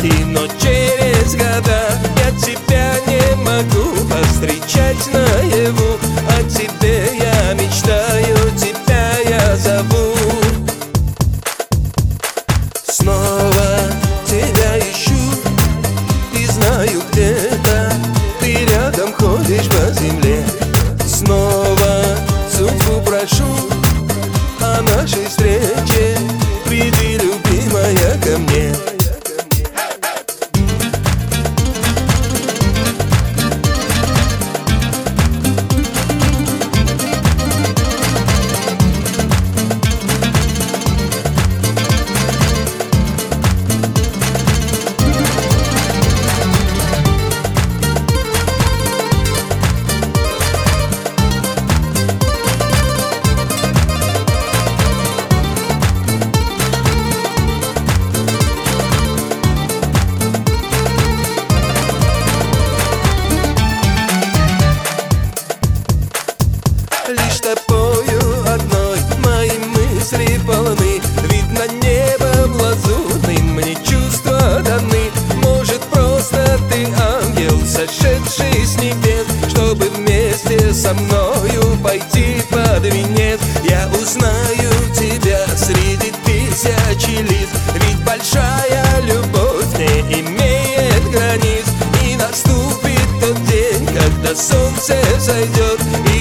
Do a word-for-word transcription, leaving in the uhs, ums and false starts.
найти, но через года я тебя не могу повстречать наяву. О тебе я мечтаю, тебя я зову. Снова тебя ищу и знаю, где-то ты рядом ходишь по земле. Снова судьбу прошу о нашей встрече, приди, любимая, ко мне. Лишь тобою одной мои мысли полны. Видно, небом лазурным мне чувства даны. Может, просто ты ангел, сошедший с небес, чтобы вместе со мною пойти под венец. Я узнаю тебя среди тысячи лиц, ведь большая любовь не имеет границ. И наступит тот день, когда солнце зайдет,